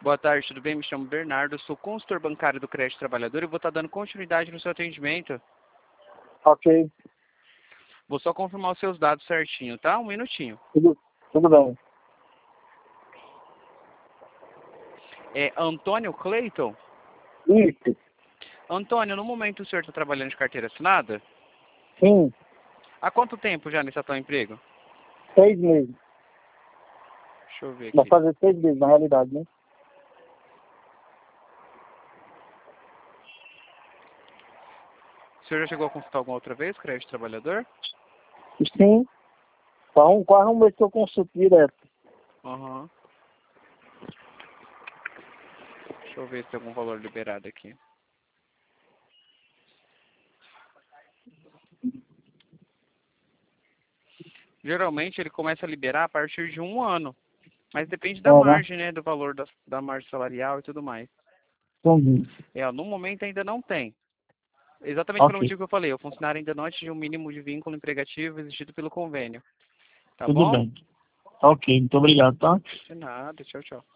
Boa tarde, tudo bem? Me chamo Bernardo, sou consultor bancário do Crédito Trabalhador e vou estar dando continuidade no seu atendimento. Ok, Vou só confirmar os seus dados certinho, tá? Um minutinho. tudo bem. É Antônio Cleiton? Isso, Antônio, no momento o senhor está trabalhando de carteira assinada? sim, Há quanto tempo já nesse atual emprego? 6 meses. Deixa eu ver Vai aqui. fazer 6 meses, na realidade, né? O senhor já chegou a consultar alguma outra vez, Crédito Trabalhador? Sim, quase um mês que eu consulto direto. Aham. Deixa eu ver se tem algum valor liberado aqui. Geralmente ele começa a liberar a partir de 1 ano. Mas depende da É, né? margem, né? Do valor da margem salarial e tudo mais. Entendi. No momento ainda não tem. Exatamente pelo Ok, motivo que eu falei. O funcionário ainda não atingiu o mínimo de vínculo emregativo exigido pelo convênio. Tá tudo bom? bem. Ok, muito obrigado, tá? De nada. Tchau, tchau.